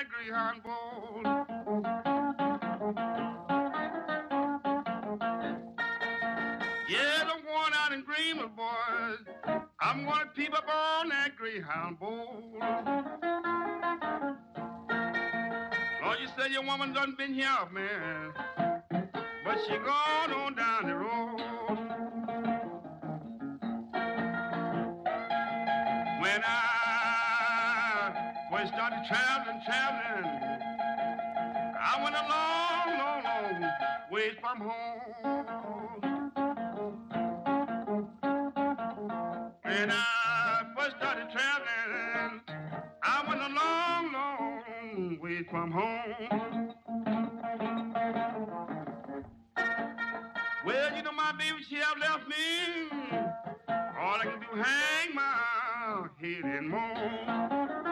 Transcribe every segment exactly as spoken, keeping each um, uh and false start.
that Greyhound bowl. Yeah, I'm going out in Greenville, boys. I'm going to peep up on that Greyhound bowl. Lord, you said your woman done been here, man, but she gone on down the road. When I was started traveling, traveling, I went a long, long, long ways from home. When I first started traveling, I went a long, long way from home. Well, you know, my baby, she have left me. All I can do, hang my head and moan.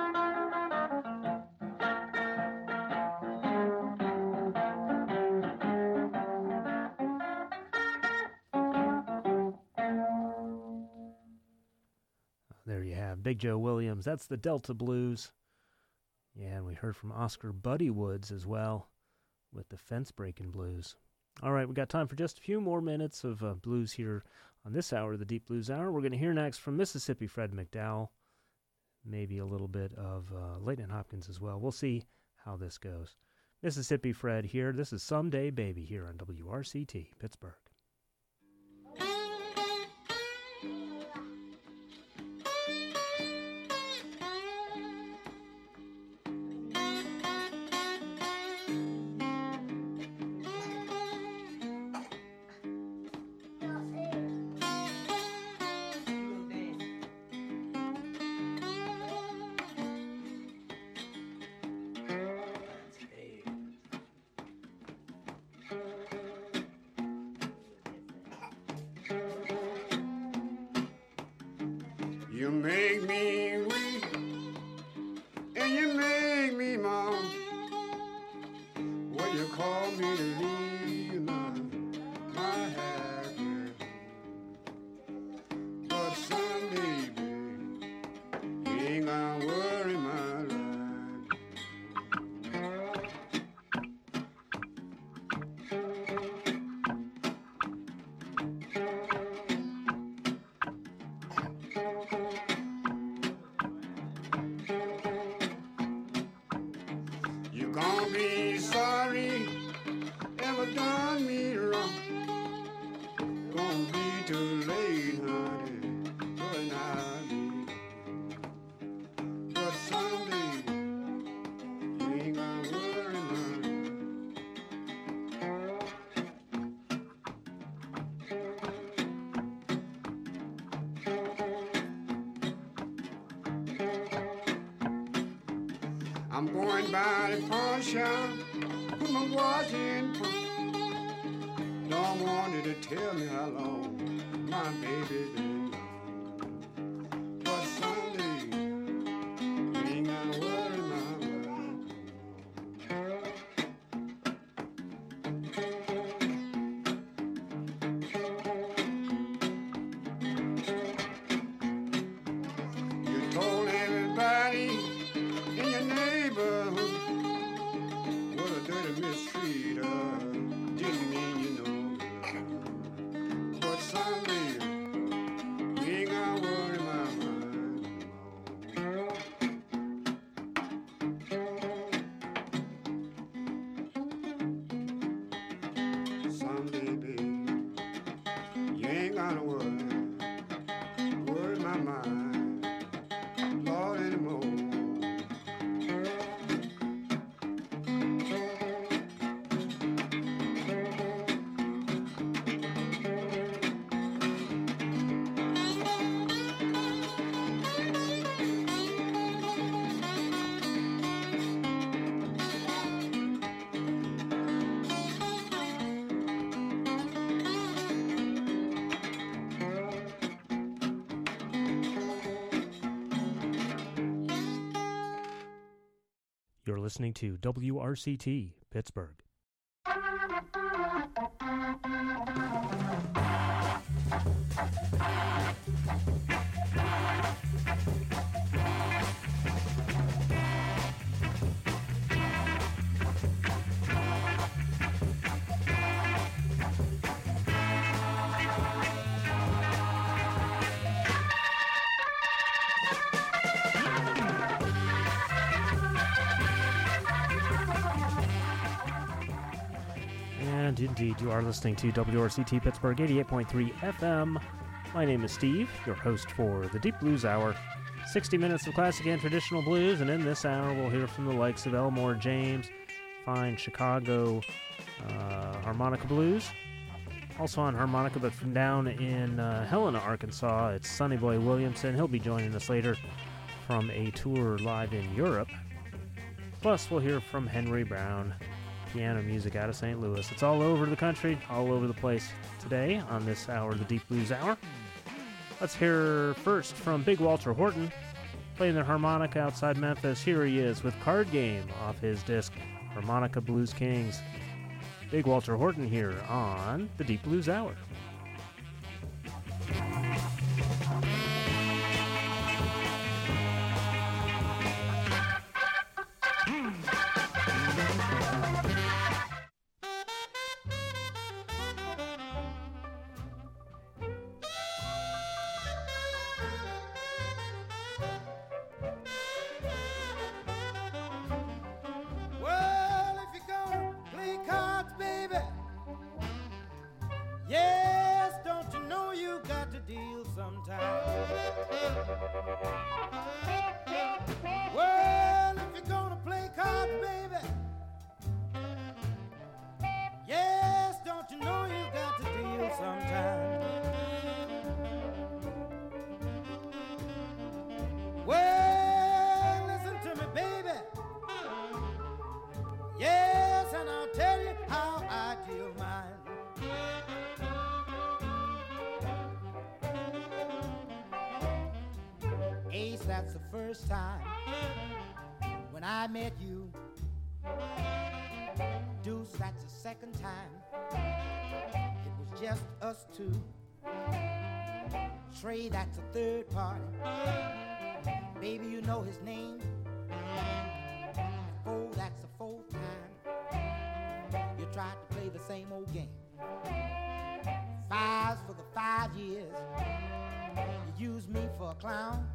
There you have Big Joe Williams. That's the Delta Blues. Yeah, and we heard from Oscar Buddy Woods as well with the Fence Breaking Blues. All right, we got time for just a few more minutes of uh, blues here on this hour of the Deep Blues Hour. We're going to hear next from Mississippi Fred McDowell, maybe a little bit of uh, Leighton Hopkins as well. We'll see how this goes. Mississippi Fred here. This is Someday Baby here on W R C T, Pittsburgh. You make me weak, and you make me moan. What you call me to leave my, my happy. But someday, baby, you ain't gonna worry my life. You gonna be sorry, ever done me wrong. Gonna be too late, honey, but not be. But someday, you ain't gonna worry my I'm going by the pawn shop, put my watch in front. Don't want you to tell me how long my baby been gone. But someday, you ain't gonna worry my You told everybody in your neighborhood what a dirty mistreater didn't mean you know. But someday you ain't gonna worry my mind. Someday, baby, you ain't gonna worry, worry my mind, Lord, anymore. You're listening to W R C T, Pittsburgh. And indeed, you are listening to W R C T Pittsburgh eighty-eight point three F M. My name is Steve, your host for the Deep Blues Hour. sixty minutes of classic and traditional blues, and in this hour we'll hear from the likes of Elmore James, fine Chicago uh, harmonica blues. Also on harmonica, but from down in uh, Helena, Arkansas, it's Sonny Boy Williamson. He'll be joining us later from a tour live in Europe. Plus, we'll hear from Henry Brown, piano music out of Saint Louis. It's all over the country, all over the place today on this hour, the Deep Blues Hour. Let's hear first from Big Walter Horton, playing their harmonica outside Memphis. Here he is with Card Game off his disc, Harmonica Blues Kings. Big Walter Horton here on the Deep Blues Hour. That's the first time when I met you. Deuce, that's the second time. It was just us two. Trey, that's the third party. Baby, you know his name. Four, that's the fourth time. You tried to play the same old game. Five's for the five years. You used me for a clown.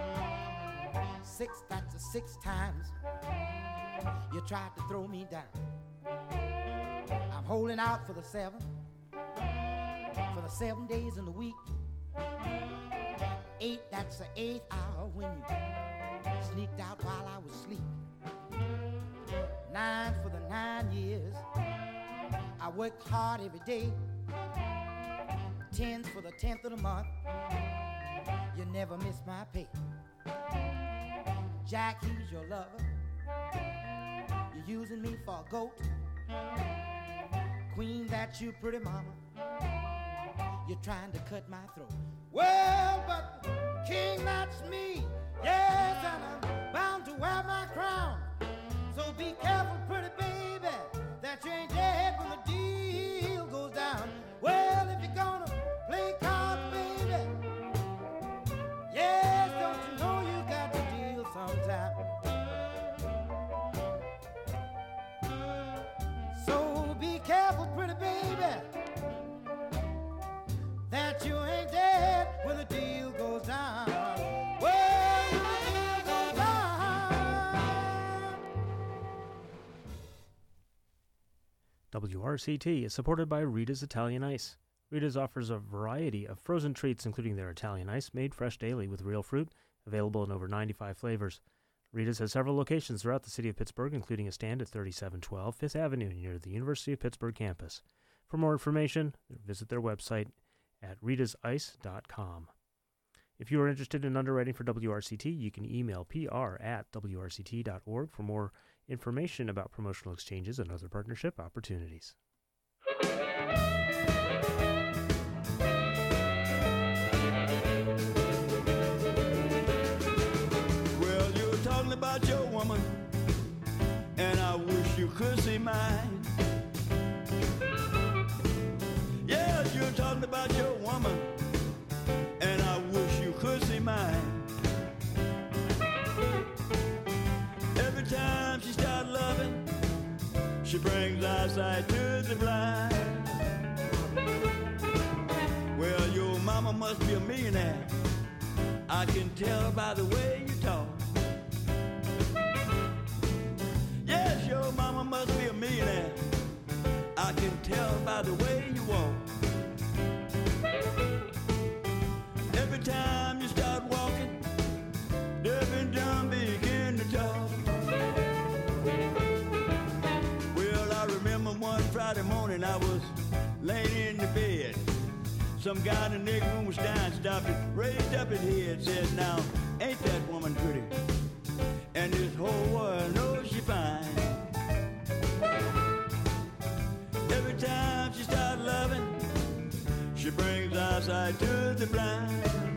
Six, that's the six times you tried to throw me down. I'm holding out for the seven, for the seven days in the week. Eight, that's the eighth hour when you sneaked out while I was asleep. Nine, for the nine years I worked hard every day. Ten, for the tenth of the month you never miss my pay. Jack, he's your lover. You're using me for a goat. Queen, that's you, pretty mama. You're trying to cut my throat. Well, but king, that's me. Yes, and I'm bound to wear my crown. So be careful, pretty baby, that you ain't dead when the deal goes down. Well, if you're gonna play cards, baby, yes, don't you know you got to deal sometime. So be careful, pretty baby, that you ain't dead when the deal goes down. Well, when the deal goes down. W R C T is supported by Rita's Italian Ice. Rita's offers a variety of frozen treats, including their Italian Ice, made fresh daily with real fruit, available in over ninety-five flavors. Rita's has several locations throughout the city of Pittsburgh, including a stand at thirty-seven twelve Fifth Avenue near the University of Pittsburgh campus. For more information, visit their website at ritas ice dot com. If you are interested in underwriting for W R C T, you can email P R at W R C T dot org for more information about promotional exchanges and other partnership opportunities. Well, you're talking about your woman, and I wish you could see mine. Yeah, you're talking about your woman, and I wish you could see mine. Every time she starts loving, she brings eyesight to the blind. Well, your mama must be a millionaire, I can tell by the way you talk. Yes, your mama must be a millionaire, I can tell morning I was laying in the bed. Some guy in the nigger room was dying, stopped it, raised up his head, said, now, ain't that woman pretty? And this whole world knows she fine. Every time she starts loving, she brings eyesight to the blind.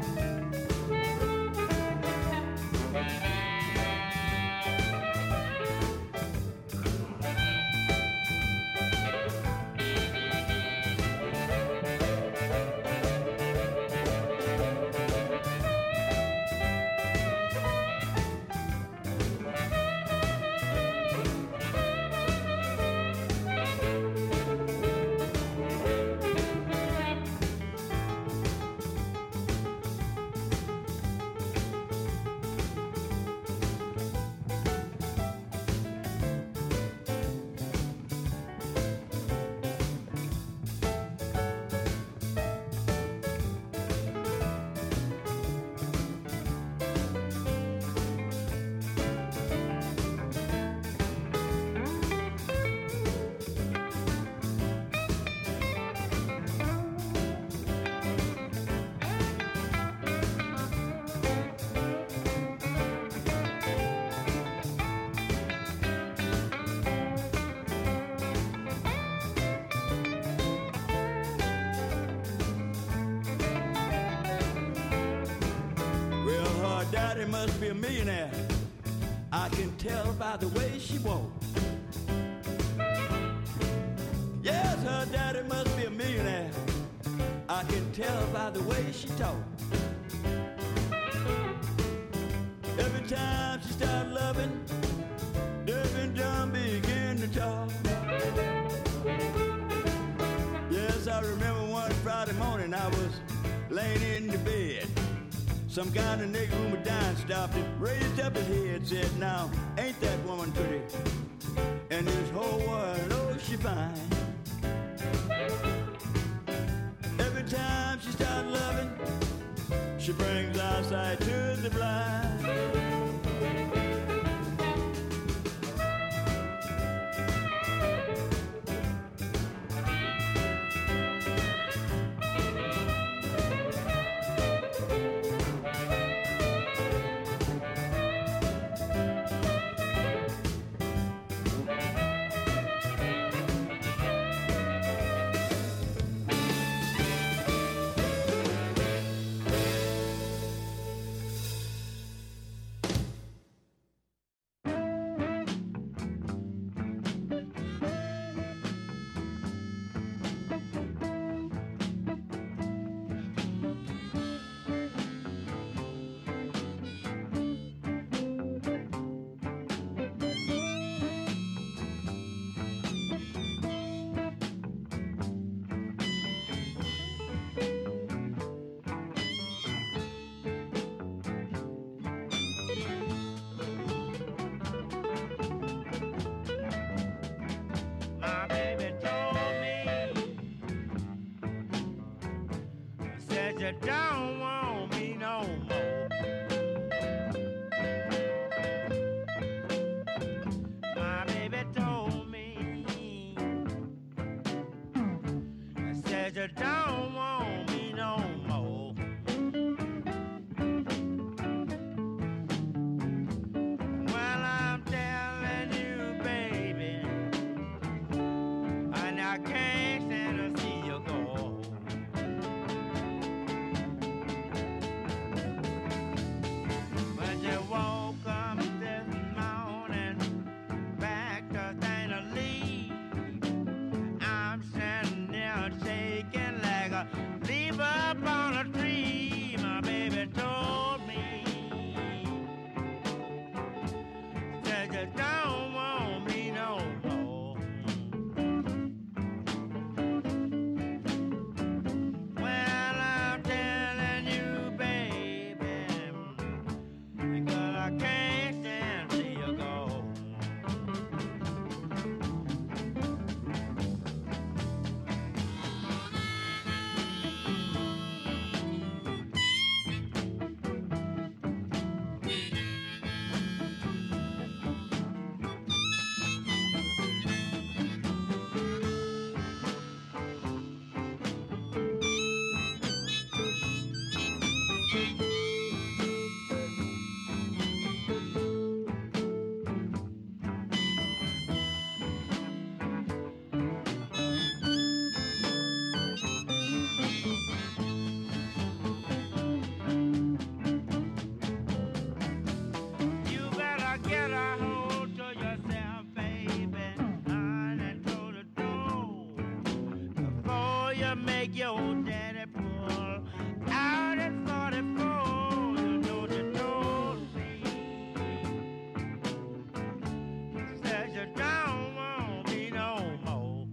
Daddy must be a millionaire. I can tell by the way she walks. Yes, her daddy must be a millionaire. I can tell by the way she talks. Every time she starts loving, Deaf and dumb begin to talk. Yes, I remember one Friday morning I was laying in the bed. Some guy in the nigger room was dying, stopped it, raised up his head, said, now, ain't that woman pretty? And this whole world knows she fine. Every time she starts loving, she brings eyesight to the blind. You don't want me no more. My baby told me, I said you don't want me no more. Well, I'm telling you, baby, and I can't stand to see you go. Like a make your daddy pull out at forty-four. You know you told me that you don't want me no more.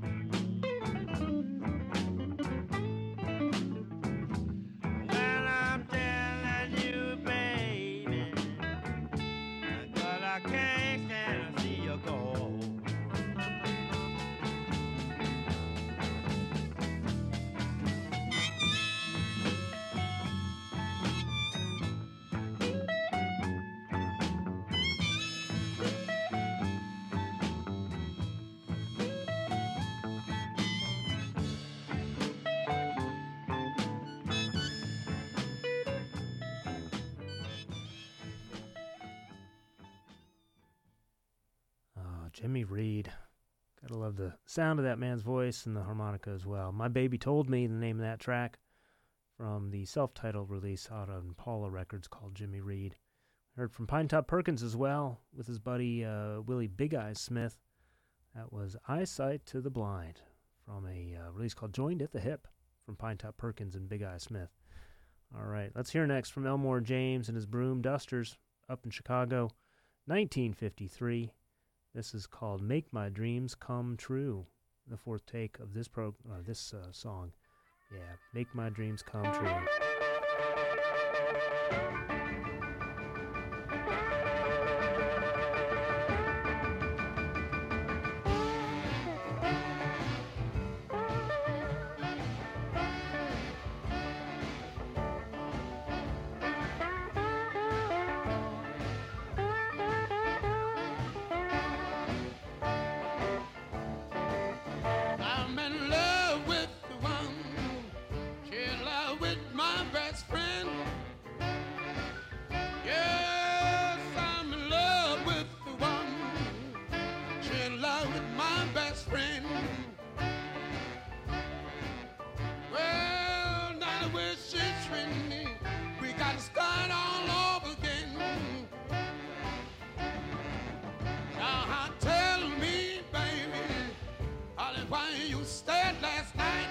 Well, I'm telling you, baby, 'cause I can't stand to see you go. Oh, Jimmy Reed. Gotta love the sound of that man's voice and the harmonica as well. My Baby Told Me, the name of that track, from the self-titled release out on Paula Records called Jimmy Reed. Heard from Pinetop Perkins as well, with his buddy uh, Willie Big Eyes Smith. That was Eyesight to the Blind, from a uh, release called Joined at the Hip, from Pinetop Perkins and Big Eyes Smith. All right, let's hear next from Elmore James and his Broom Dusters up in Chicago, nineteen fifty-three. This is called Make My Dreams Come True, the fourth take of this pro uh, this uh, song. Yeah, Make My Dreams Come True. I'm in love with the one, she in love with my best friend. Yes, I'm in love with the one, she in love with my best friend. Well, now the way she's treating me, we got to start all over again. Now tell me, baby, Holly, why you stayed last night?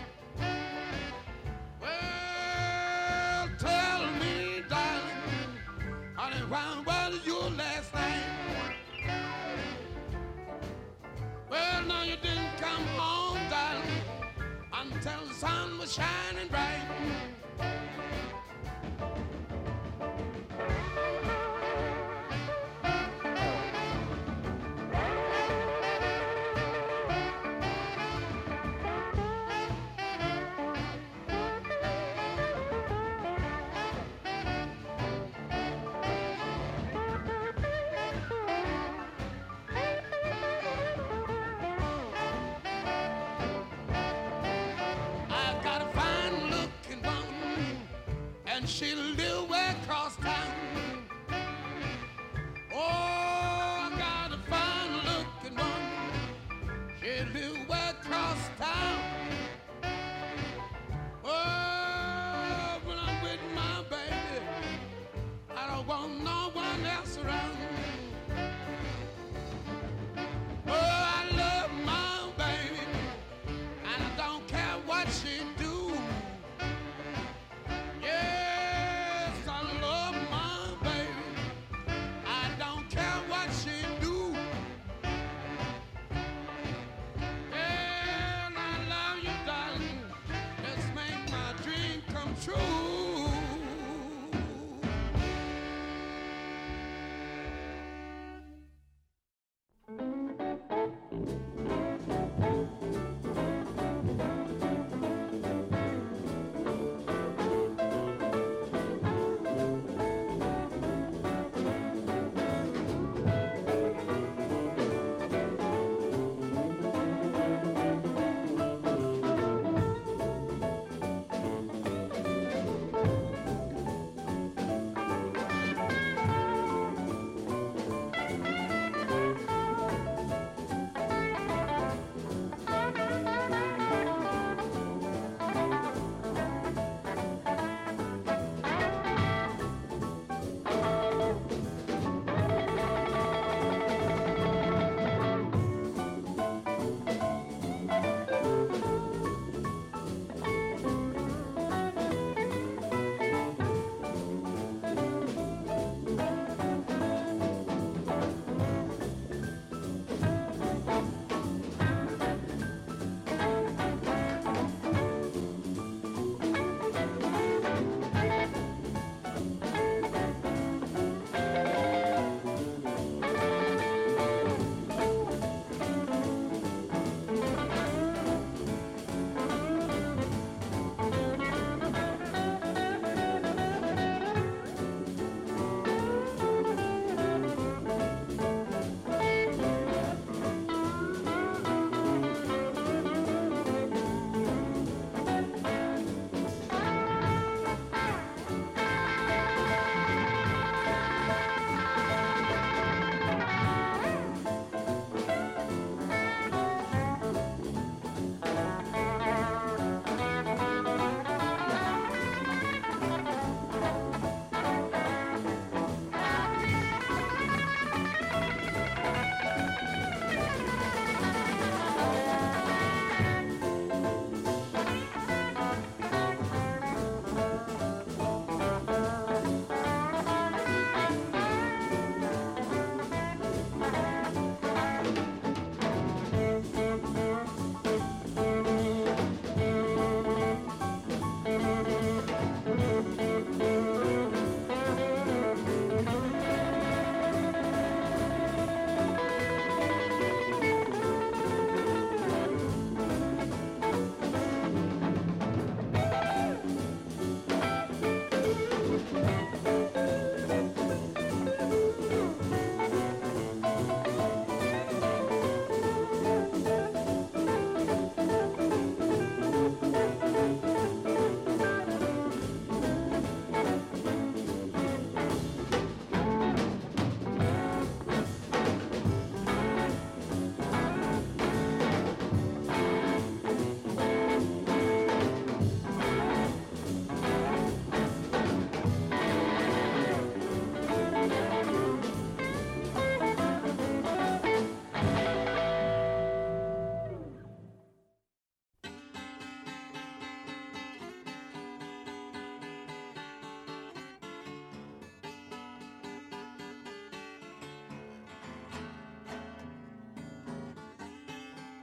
Well, tell me, darling, Holly, why was you last night? Well, no, you didn't come home, darling, until the sun was shining bright. I got a fine looking woman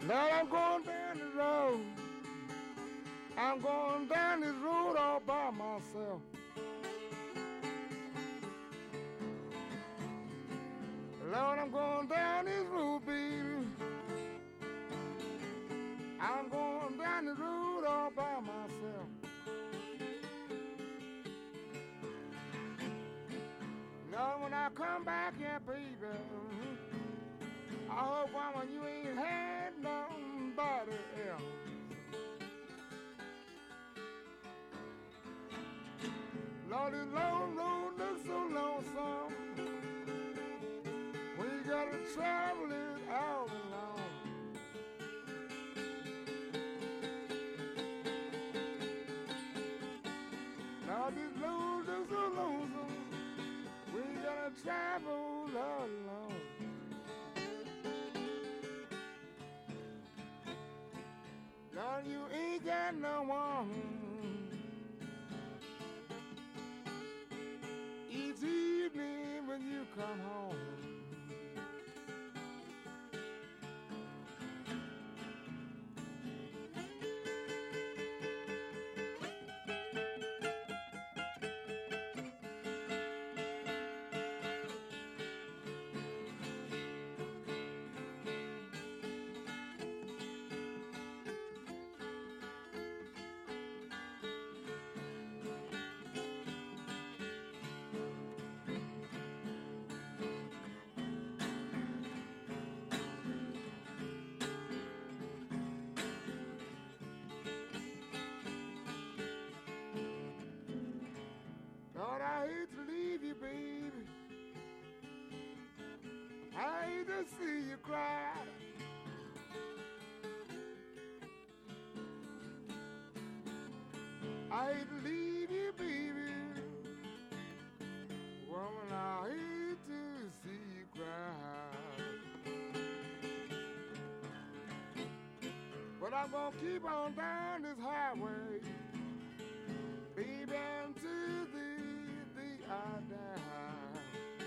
Lord, I'm going down the road. I'm going down this road all by myself. Lord, I'm going down this road, baby. I'm going down the road all by myself. Lord, when I come back here, baby, I hope, mama, you ain't had nobody else. Lord, this long road looks so lonesome. We gotta travel it all alone. Lord, this road looks so lonesome. We gotta travel all alone. Lord, you ain't got no one. Each evening when you come home. Lord, I hate to leave you, baby. I hate to see you cry. I hate to leave you, baby. Woman, I hate to see you cry. But I'm gonna keep on down this highway, baby, until the day I die.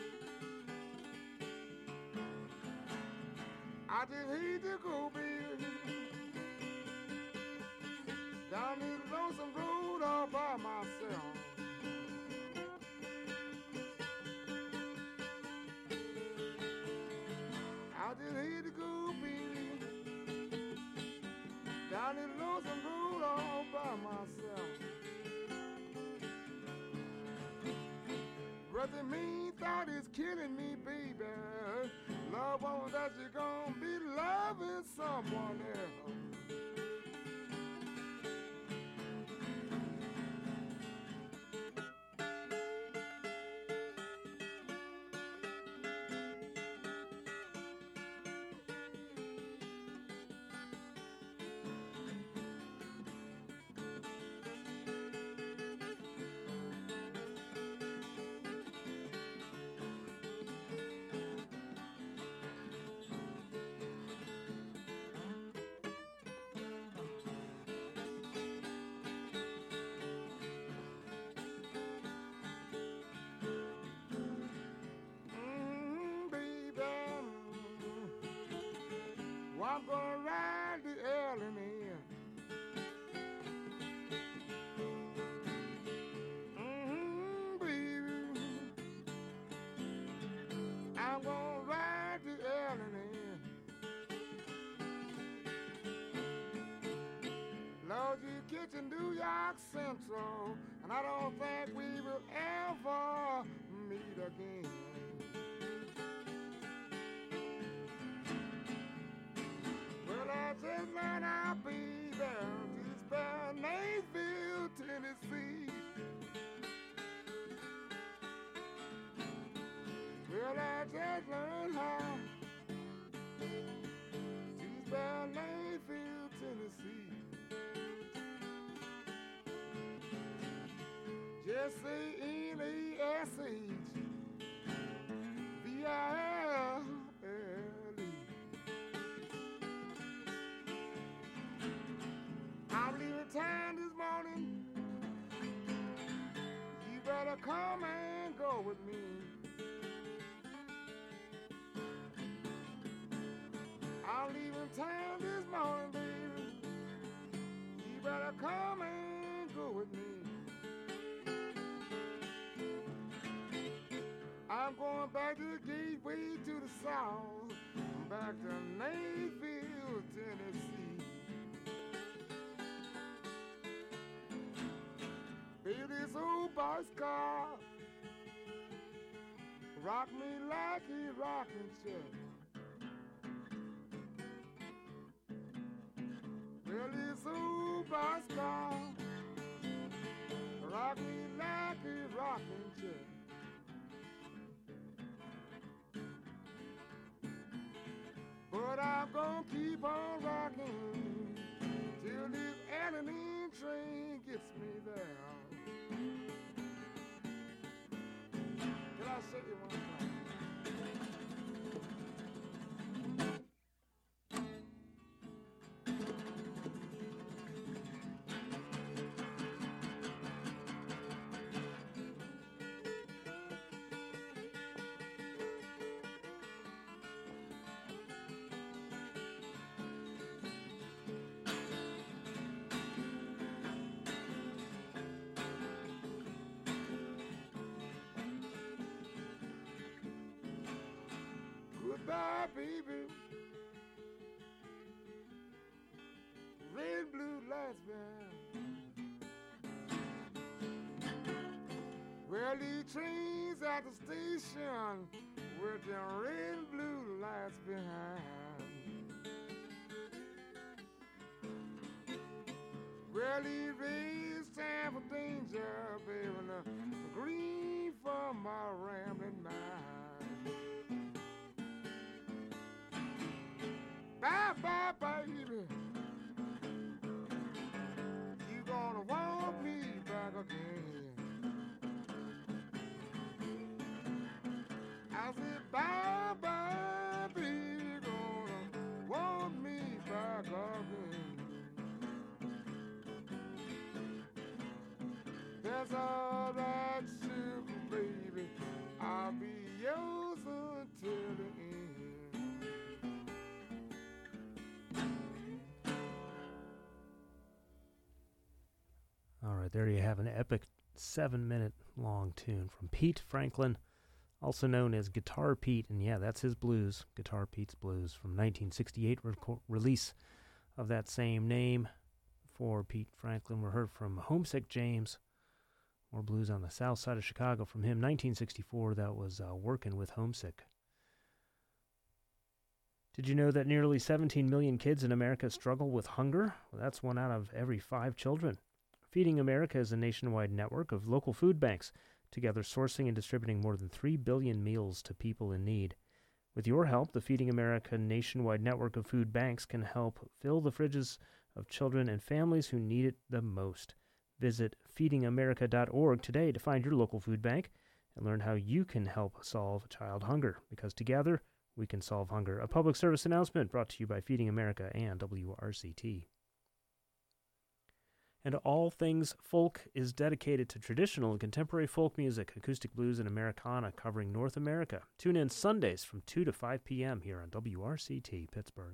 I just hate to go, baby, down this lonesome road all by myself. I just hate to go, baby, down this lonesome road all by myself. Brother mean thought is killing me, baby. Love won't that you're gonna be loving someone else. I'm gonna ride the early man. Mm-hmm, baby. I'm gonna ride the early man. Lord, you kitchen New York Central, and I don't think we will ever meet again. I just learned I'll be there to spell Nashville, Tennessee. Well, I just learned how to spell Nashville, Tennessee. Just say N A S H V I L. I'm leaving town this morning. You better come and go with me. I'm leaving town this morning. Well, come and go with me. I'm going back to the gateway to the south, back to Mayfield, Tennessee. Baby, this old box car rock me like he rockin' chair. Well, this old box car rock me like he rockin' chair. But I'm gonna keep on rocking till this Adeline train gets me there. Can I say it one time? Goodbye, baby. Red, blue lights behind. Well, these trains at the station with the red and blue lights behind. Well, these rays stand for danger, baby, and the green for my rambling mind. Bye, bye, baby. You gonna want me back again. I said, bye, bye, baby. You gonna want me back again. That's all right, sugar, baby. I'll be yours until the end. All right, there you have an epic seven-minute long tune from Pete Franklin, also known as Guitar Pete, and yeah, that's his blues, Guitar Pete's Blues, from nineteen sixty-eight reco- release of that same name. For Pete Franklin, we heard from Homesick James, more blues on the south side of Chicago from him, nineteen sixty-four, that was uh, Working with Homesick. Did you know that nearly seventeen million kids in America struggle with hunger? Well, that's one out of every five children. Feeding America is a nationwide network of local food banks, together sourcing and distributing more than three billion meals to people in need. With your help, the Feeding America nationwide network of food banks can help fill the fridges of children and families who need it the most. Visit feeding america dot org today to find your local food bank and learn how you can help solve child hunger, because together we can solve hunger. A public service announcement brought to you by Feeding America and W R C T. And All Things Folk is dedicated to traditional and contemporary folk music, acoustic blues, and Americana covering North America. Tune in Sundays from two to five p.m. here on W R C T Pittsburgh.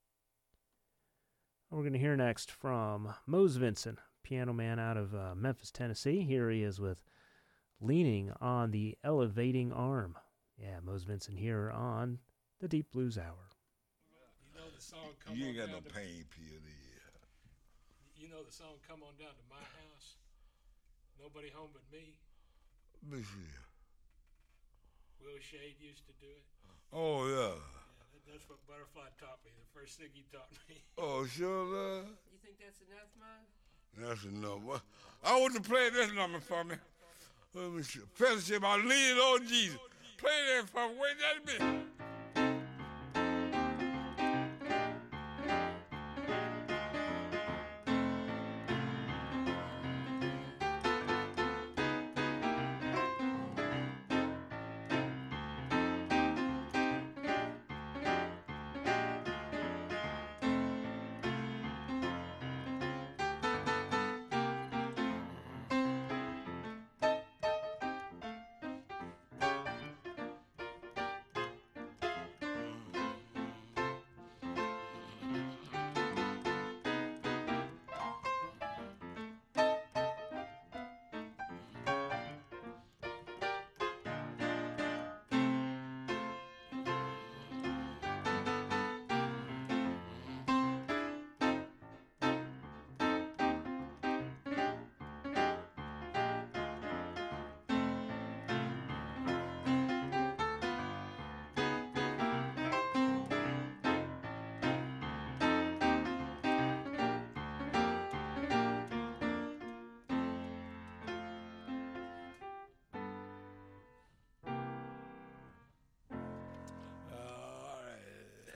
We're going to hear next from Mose Vincent, piano man out of uh, Memphis, Tennessee. Here he is with Leaning on the Elevating Arm. Yeah, Mose Vincent here on the Deep Blues Hour. You know the song Come You On ain't got Down no to, pain pill there. You know the song Come On Down to My House? Nobody Home But Me? Let me see. Will Shade used to do it. Oh, yeah. Yeah, that, that's what Butterfly taught me, the first thing he taught me. Oh, sure, love. You think that's enough, Mo? That's enough. Well, I want to play this number for me. Let me see. Fellowship, I lean on Jesus. Play that for me. Wait that minute.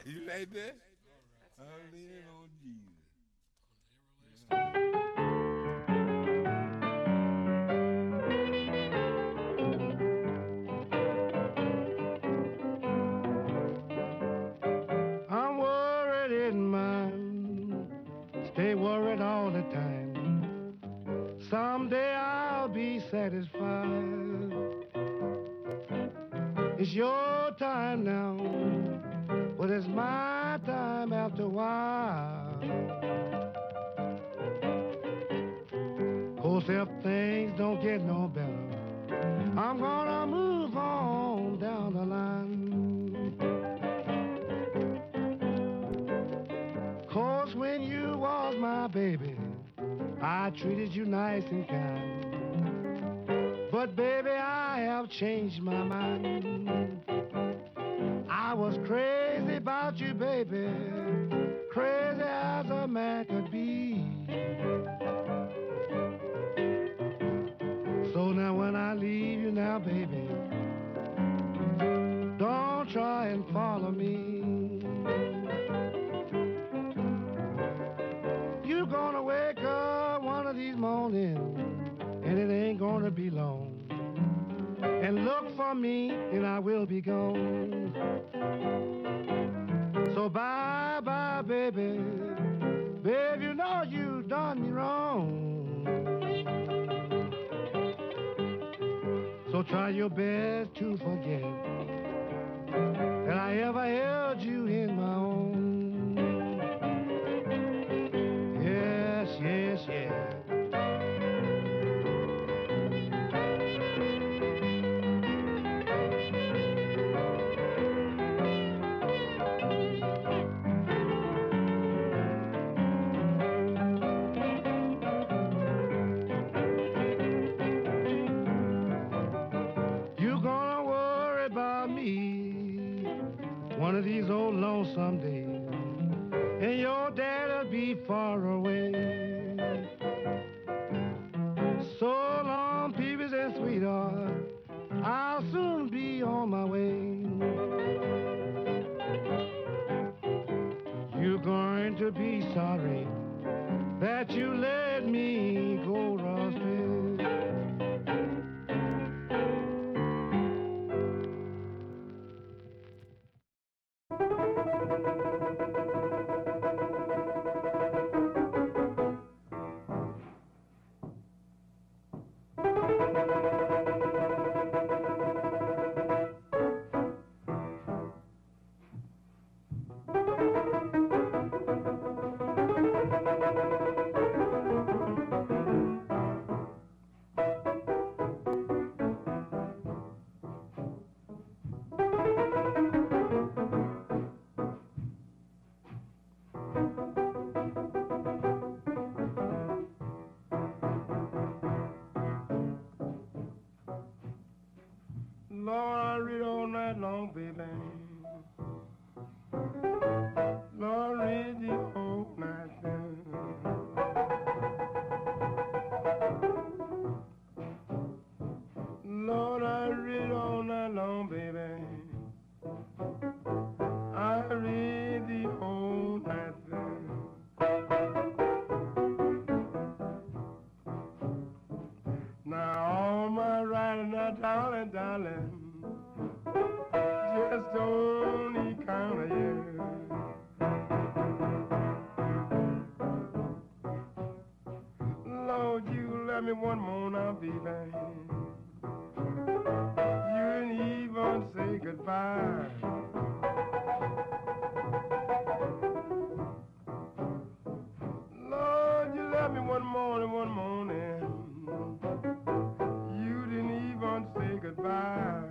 You like that? I'm leaning on Jesus. I'm worried in mind, stay worried all the time. Someday I'll be satisfied. It's your time now, but it's my time after a while. Course if things don't get no better, I'm gonna move on down the line. Course when you was my baby, I treated you nice and kind. But baby, I have changed my mind. I was crazy about you, baby, crazy as a man could be. So now when I leave you now, baby, don't try and follow me. You're gonna wake up one of these mornings, and it ain't gonna be long. And look for me, and I will be gone. So bye-bye, baby. Babe, you know you done me wrong. So try your best to forget that I ever held you in my own. Yes, yes, yes. One of these old lonesome days, and your dad'll be far away. So long, peeps and sweetheart, I'll soon be on my way. You're going to be sorry that you let me go astray. Lord, I read all night long, baby. Lord, read the whole night long. Lord, I read all night long, baby. I read the whole night long. Now all my writing, now darling, darling, just only count of you. Lord, you let me one more now, baby. You didn't even say goodbye. Lord, you let me one morning, one morning. You didn't even say goodbye.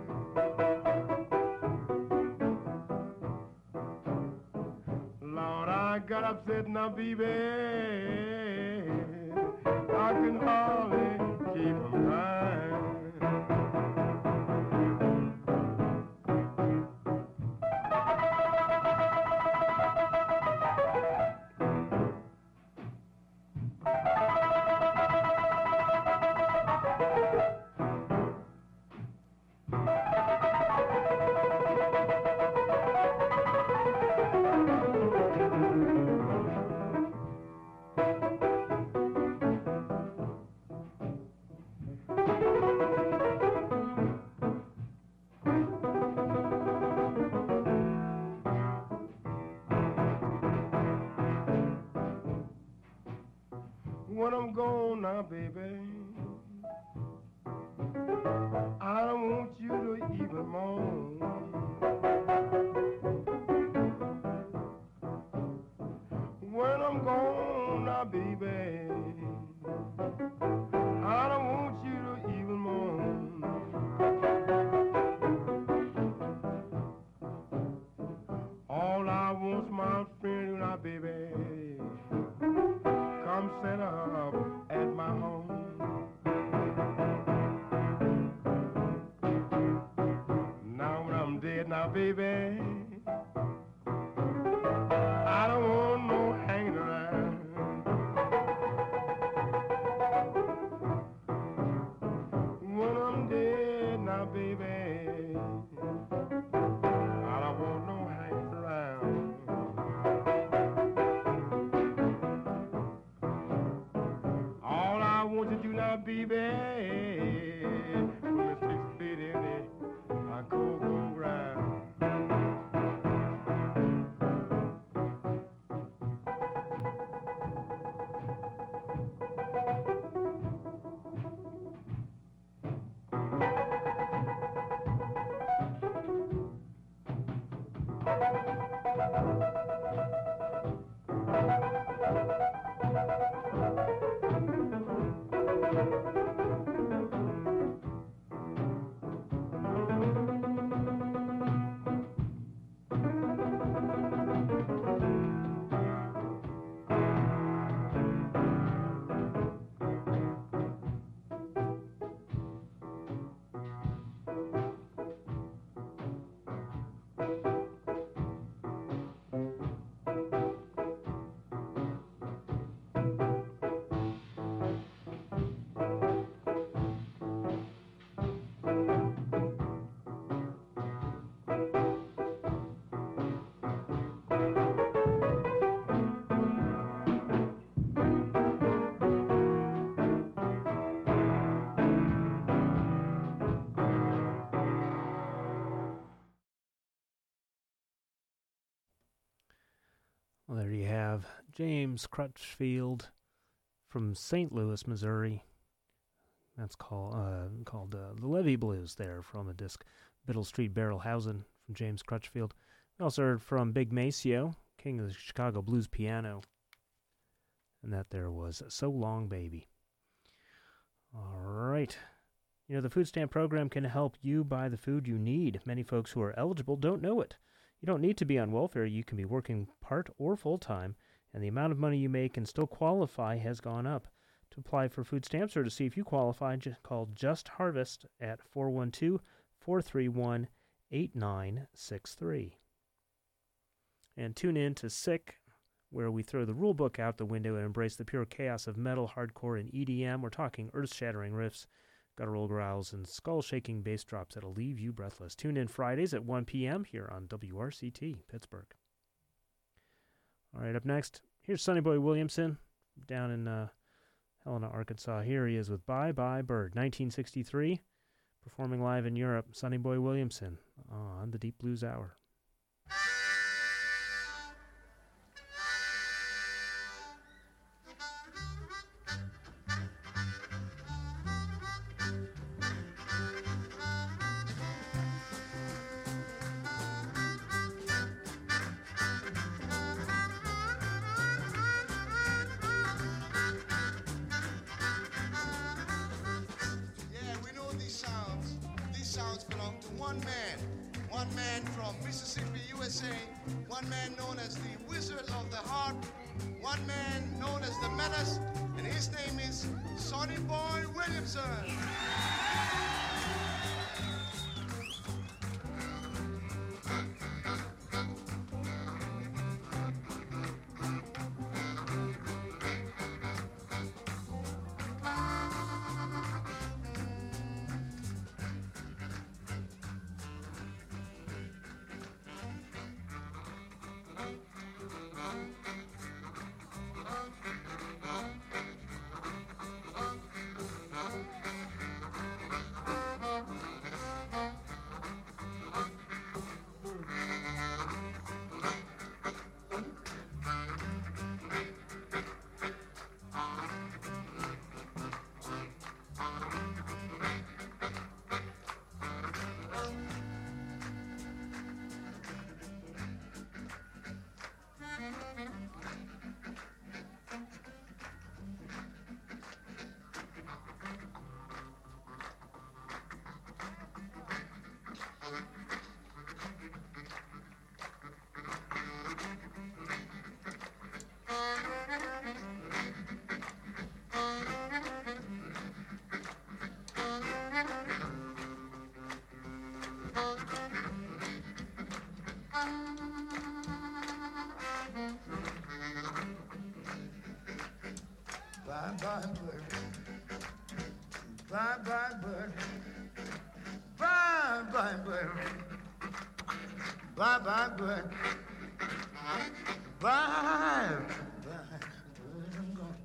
Lord, I got upset now, baby. I can hardly keep a mind. when I'm gone now, baby, I don't want you to even moan. When I'm gone now, baby, I don't want you to even moan. All I want's my friend now, baby, come set up at my home. Now when I'm dead now, baby, I don't want no hanging around. When I'm dead now, baby, I don't want no hanging around. All I want to do now, baby, is six feet in it, I go go round. Well, there you have James Crutchfield from Saint Louis, Missouri. That's called uh, called uh, the Levee Blues there from a disc, Biddle Street Barrelhausen from James Crutchfield. We also heard from Big Maceo, king of the Chicago blues piano. And that there was So Long Baby. All right. You know, the food stamp program can help you buy the food you need. Many folks who are eligible don't know it. You don't need to be on welfare. You can be working part or full-time, and the amount of money you make and still qualify has gone up. To apply for food stamps or to see if you qualify, just call Just Harvest at four one two, four three one, eight nine six three. And tune in to Sick, where we throw the rule book out the window and embrace the pure chaos of metal, hardcore, and E D M. We're talking earth-shattering riffs, guttural growls, and skull-shaking bass drops that'll leave you breathless. Tune in Fridays at one p.m. here on W R C T, Pittsburgh. All right, up next, here's Sonny Boy Williamson down in uh, Helena, Arkansas. Here he is with Bye Bye Bird, nineteen sixty-three, performing live in Europe. Sonny Boy Williamson on the Deep Blues Hour. Blind, blind bird. Blind, blind bird. Blind, blind bird. Blind, blind bird. Blind, blind bird. I'm gone.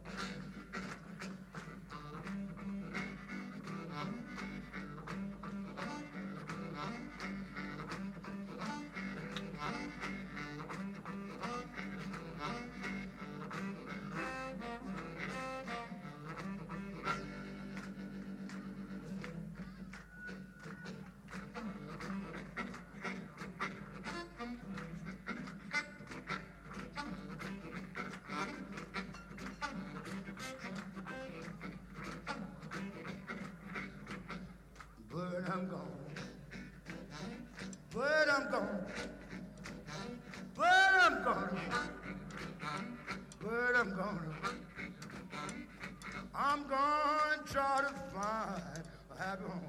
Bird, I'm gone. Bird, I'm gone. Bird, I'm gone. Bird, I'm gone. I'm gonna try to find a happy home.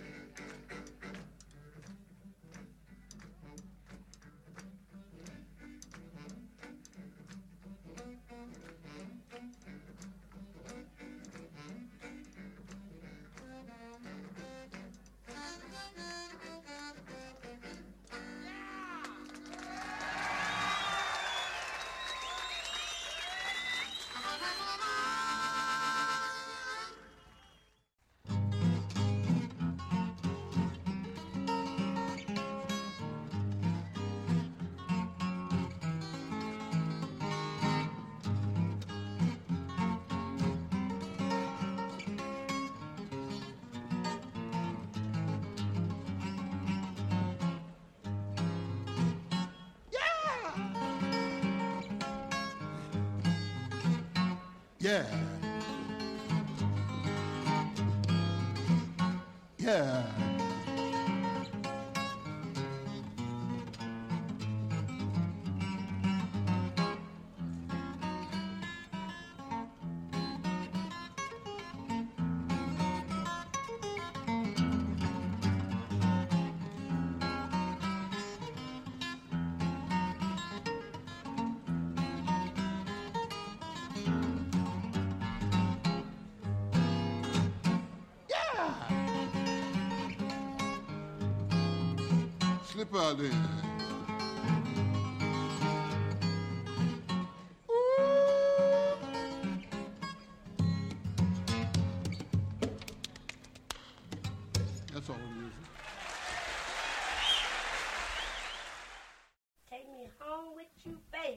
Yeah. Yeah. Slip out there. That's all it is. Take me home with you, baby.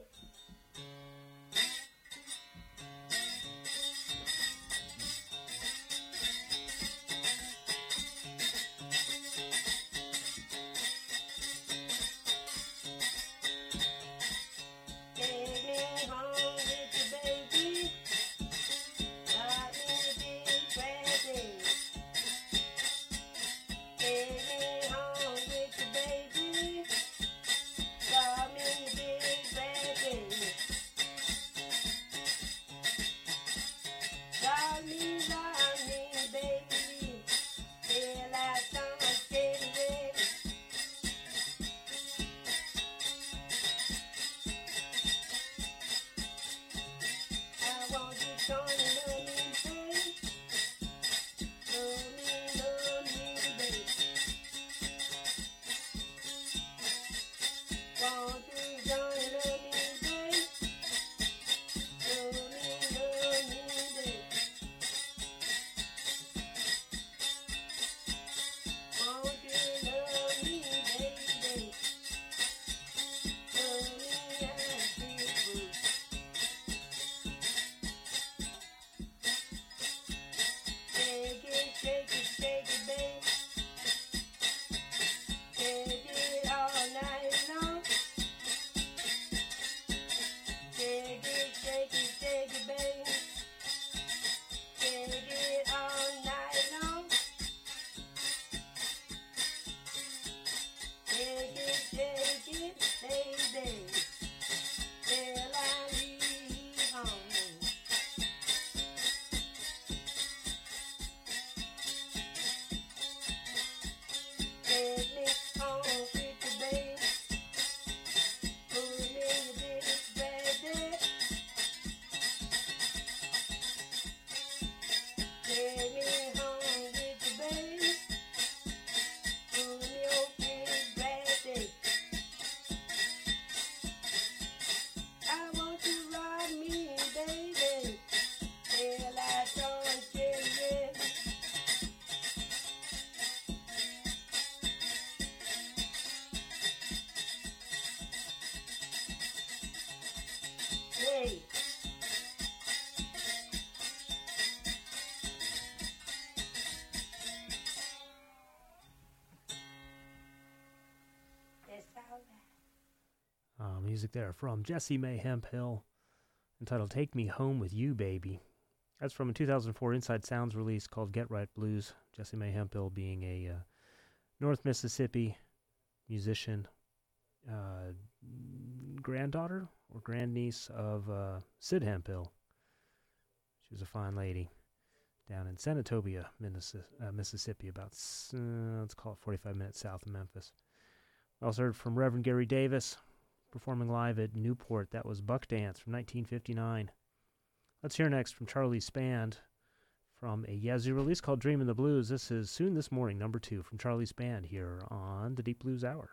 music there from Jesse May Hemphill, entitled Take Me Home With You, Baby. That's from a two thousand four Inside Sounds release called Get Right Blues. Jesse May Hemphill being a uh, North Mississippi musician, uh, granddaughter or grandniece of uh, Sid Hemphill. She was a fine lady down in Senatobia, uh, Mississippi, about, uh, let's call it forty-five minutes south of Memphis. We also heard from Reverend Gary Davis, performing live at Newport. That was Buck Dance from nineteen fifty-nine. Let's hear next from Charlie Spand from a Yazoo release called Dreamin' the Blues. This is Soon This Morning, number two, from Charlie Spand here on the Deep Blues Hour.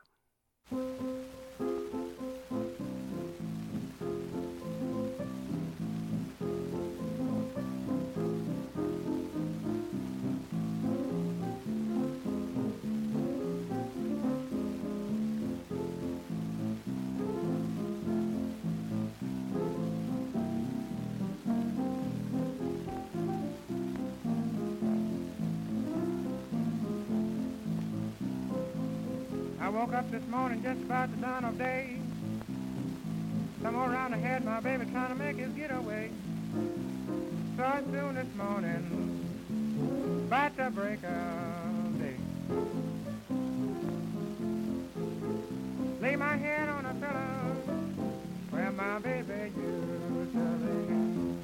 I woke up this morning just about the dawn of day. Somewhere around ahead, my baby trying to make his getaway. So soon this morning, about the break of day. Lay my head on a pillow where my baby used to lay.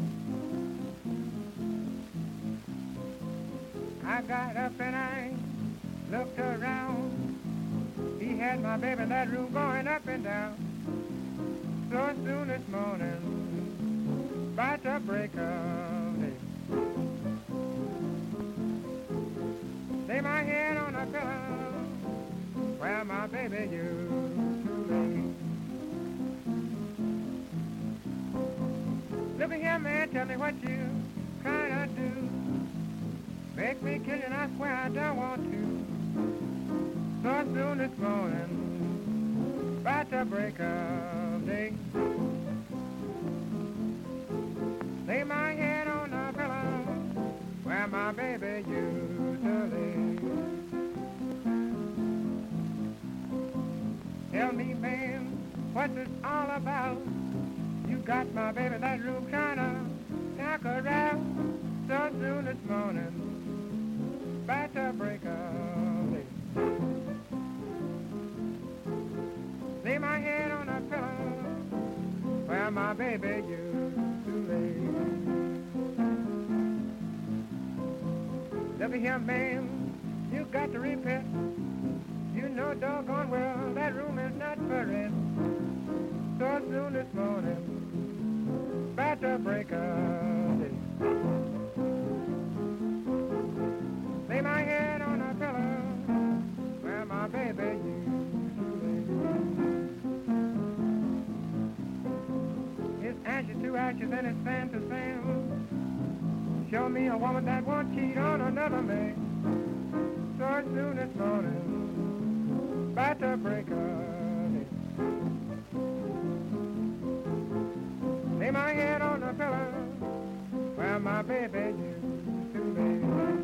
I got up and I looked around. He had my baby in that room going up and down. So soon this morning, about the break of day. Lay my head on a pillow where my baby used to lay. Look at here, man, tell me what you trying to do. Make me kill you, and I swear I don't want to. So soon this morning, about the break of day. Lay my head on the pillow where my baby used to lay. Tell me, man, what's this all about? You got my baby in that room trying to knock her out. So soon this morning, about the break of day. Lay my head on a pillow where my baby used to lay. Look at here, man, you got to repent. You know doggone well that room is not for rent. So soon this morning, about to break of day. Lay my head on a pillow where my baby used ashes to ashes and it's sand to sand. Show me a woman that won't cheat on another man. So soon this morning, about to break of day. Lay my head on the pillow where my baby used to lay.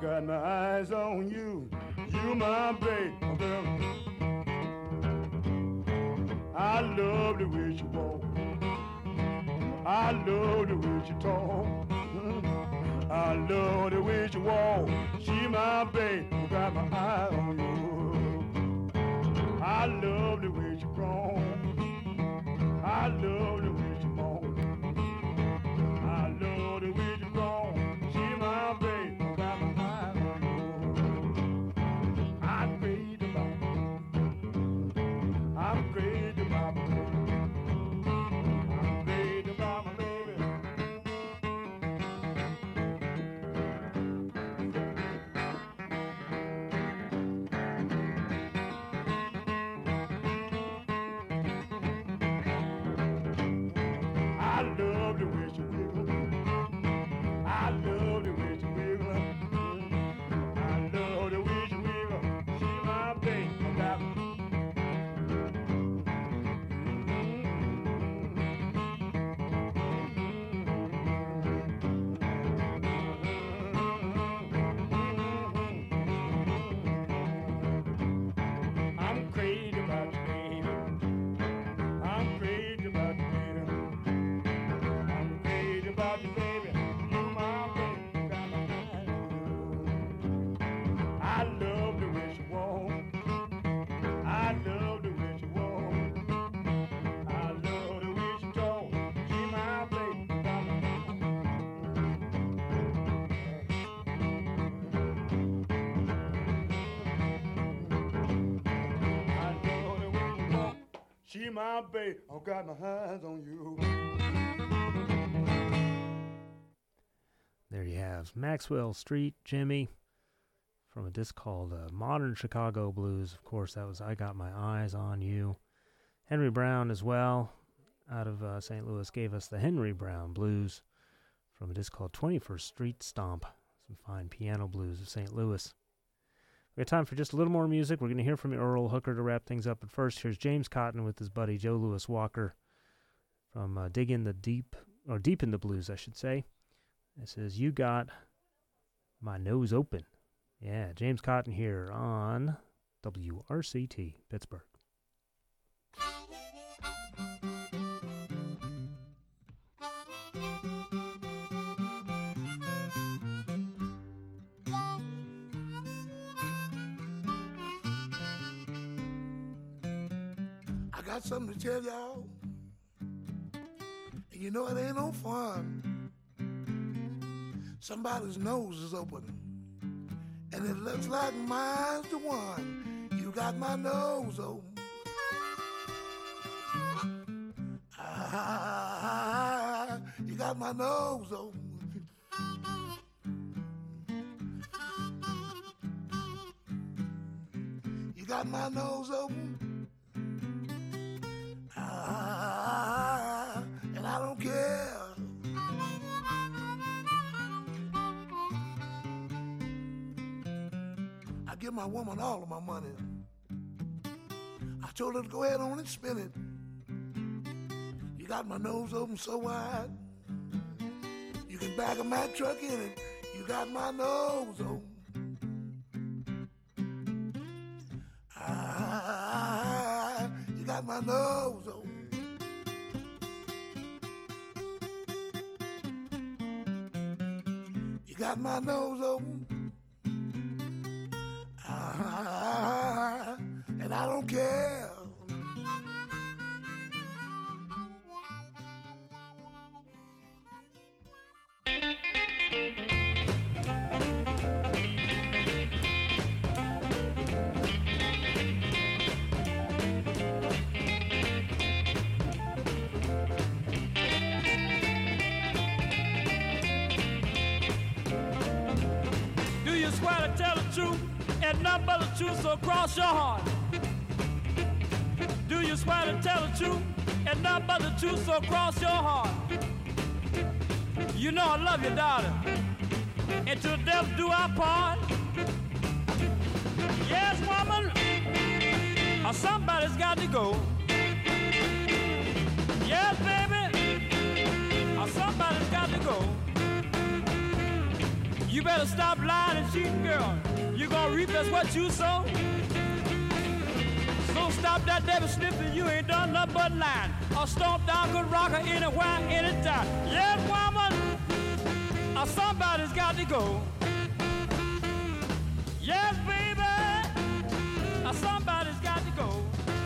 got my eyes on you. You my baby, girl. I love the way you walk. I love the way you talk. I love the way you walk. She my baby, got my eye on you. I love the way you grow. I love the way you walk. I love the way you grow. She my baby, got my eye on you. I'm crazy about you. I'm crazy about my baby. I'm crazy about my baby. I love the way you wiggle. I love the way you wiggle. I love the way you wiggle. She my baby, got me. I'm crazy about you, baby. I'm crazy about you, baby. I'm crazy about you, baby. You my baby, got my eye on you. I love the way you walk. I love the way you walk. I love the way you talk. She my baby, got my eye on you. I love the way you walk. She my baby, I got my eyes on you. There you have Maxwell Street, Jimmy, from a disc called uh, Modern Chicago Blues. Of course, that was I Got My Eyes on You. Henry Brown as well, out of uh, Saint Louis, gave us the Henry Brown Blues from a disc called twenty-first Street Stomp. Some fine piano blues of Saint Louis. We got time for just a little more music. We're going to hear from Earl Hooker to wrap things up. But first, here's James Cotton with his buddy Joe Louis Walker from uh, Dig in the Deep, or Deep in the Blues, I should say. It says, You Got My Nose Open. Yeah, James Cotton here on W R C T, Pittsburgh. I got something to tell y'all, and you know it ain't no fun. Somebody's nose is open, and it looks like mine's the one. You got my nose open. Ah, you got my nose open. You got my nose open. Ah, and I don't care. I give my woman all of my money. I told her to go ahead on and spend it. You got my nose open so wide, you can back a Mack truck in it. You got my nose open. Ah, you got my nose open. You got my nose open. Ah, and I don't care. Do you swear to tell the truth and nothing but the truth, so cross your heart? Do you swear to tell the truth and nothing but the truth, so cross your heart? You know I love your daughter, and to death do our part. Yes, woman, or somebody's got to go. Yes, baby, or somebody's got to go. You better stop lying and cheating, girl. You gonna reap that's what you sow. So stop that devil sniffing, you ain't done nothing but lying. Or stomp down good rocker anywhere, anytime. Yes, woman, or somebody's got to go. Yes, baby, or somebody's got to go.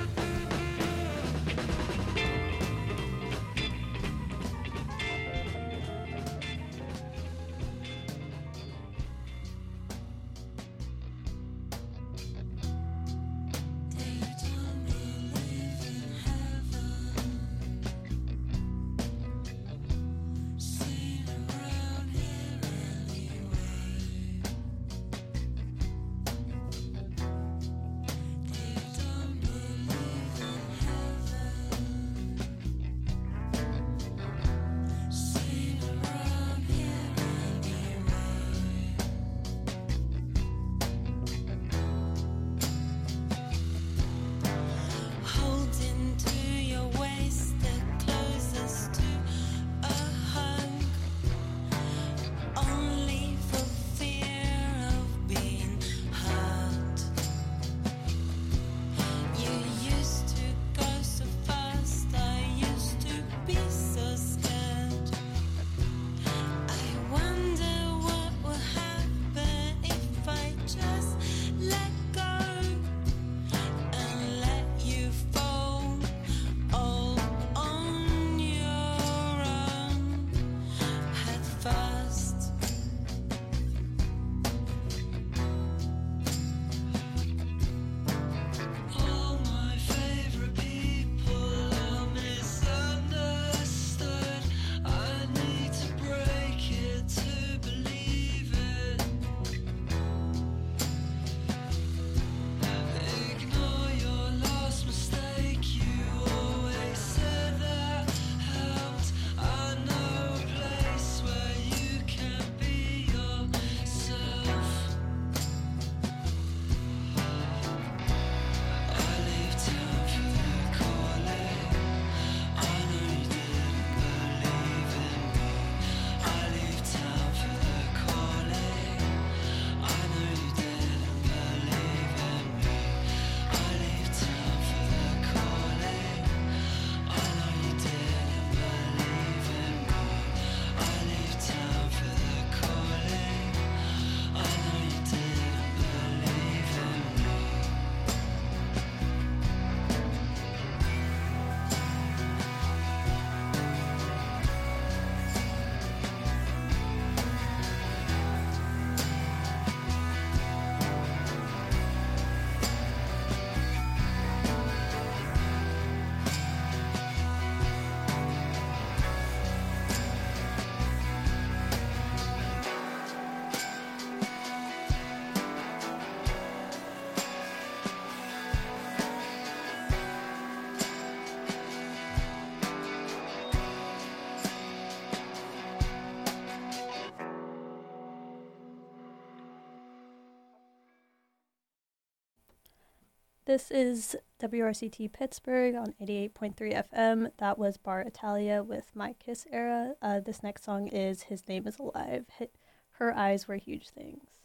This is W R C T Pittsburgh on eighty-eight point three F M. That was Bar Italia with My Kiss Era. Uh, this next song is His Name is Alive. Her Eyes Were Huge Things.